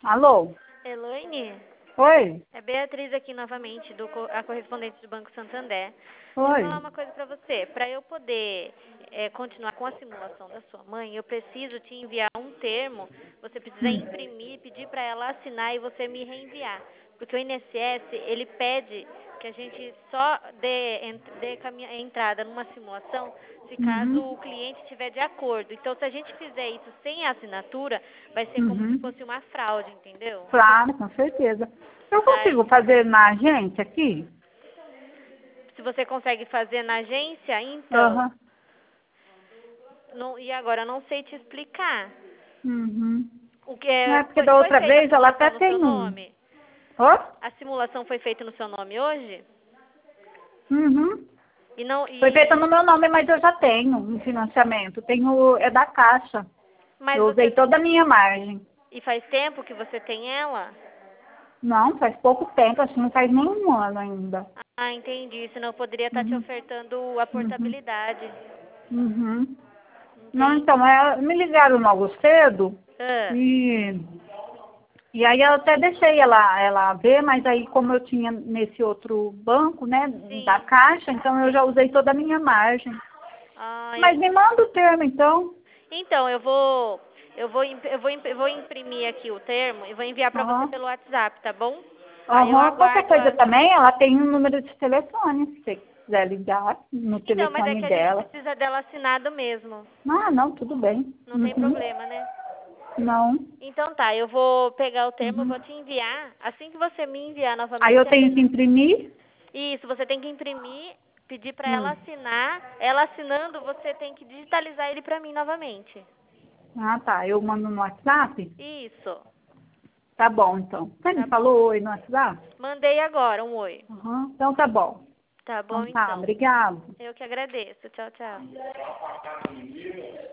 Alô? Elaine, Oi? é Beatriz aqui novamente, a correspondente do Banco Santander. Deixa eu Oi? falar uma coisa pra você. Para eu poder continuar com a simulação da sua mãe, eu preciso te enviar um termo. Você precisa imprimir, pedir para ela assinar e você me reenviar. Porque o INSS, ele pede que a gente só dê entrada numa simulação se caso Uhum. o cliente estiver de acordo. Então, se a gente fizer isso sem a assinatura, vai ser como se Uhum. fosse uma fraude, entendeu? Claro, com certeza. Eu consigo Daí, fazer na agência aqui? se você consegue fazer na agência, então. Aham. Não, e agora, eu não sei te explicar. Uhum. O que é, É porque da foi outra feita a vez ela até simulação no seu tem um. nome? Ó? A simulação foi feita no seu nome hoje? Uhum. E não Foi feita e no meu nome, mas eu já tenho um financiamento. Tenho, é da Caixa. mas Eu usei você toda a minha margem. e faz tempo que você tem ela? Não, faz pouco tempo, acho que não faz nem um ano ainda. Ah, entendi. Senão eu poderia estar te Uhum. ofertando a Uhum. portabilidade. Uhum. Não, então, Entendi. me ligaram logo cedo Ah, e, e aí eu até deixei ela ver, mas aí como eu tinha nesse outro banco, né, da sim, Caixa, então eu já sim. usei toda a minha margem. Ah, Mas me manda o termo, então. então eu vou imprimir aqui o termo e vou enviar para você Aham. pelo WhatsApp, tá bom? Aí eu Aham. Qualquer aguardo coisa a. também, ela tem um número de telefone, se você quiser ligar no Então, mas é telefone que a gente dela. precisa dela assinado mesmo. Ah, não, tudo bem. Não tem Uhum. problema, né? Não. Então tá, eu vou pegar o termo, eu Uhum. vou te enviar. Assim que você me enviar Aí eu novamente, tenho que imprimir. isso, você tem que imprimir, pedir para ela Hum. assinar. Ela assinando, você tem que digitalizar ele para mim novamente. Ah, tá. Eu mando no WhatsApp? Isso, Tá bom, então. Você me tá bom. falou oi no WhatsApp? Mandei agora um oi. Uhum. Então tá bom. Tá bom Então tá, então. obrigado. Eu que agradeço. Tchau, tchau.